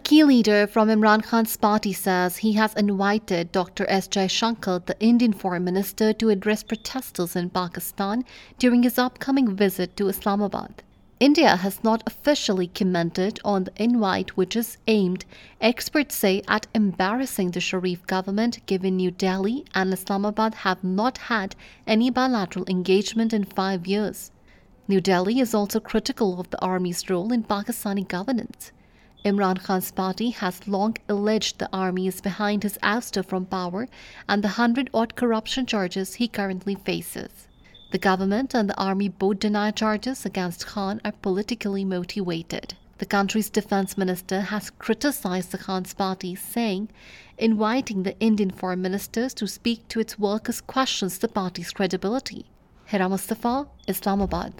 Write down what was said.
key leader from Imran Khan's party says he has invited Dr. S. Jaishankar, the Indian Foreign Minister, to address protesters in Pakistan during his upcoming visit to Islamabad. India has not officially commented on the invite, which is aimed, experts say, at embarrassing the Sharif government, given New Delhi and Islamabad have not had any bilateral engagement in 5 years. New Delhi is also critical of the army's role in Pakistani governance. Imran Khan's party has long alleged the army is behind his ouster from power and the 100-odd corruption charges he currently faces. The government and the army both deny charges against Khan are politically motivated. The country's defense minister has criticized the Khan's party, saying inviting the Indian foreign ministers to speak to its workers questions the party's credibility. Hira Mustafa, Islamabad.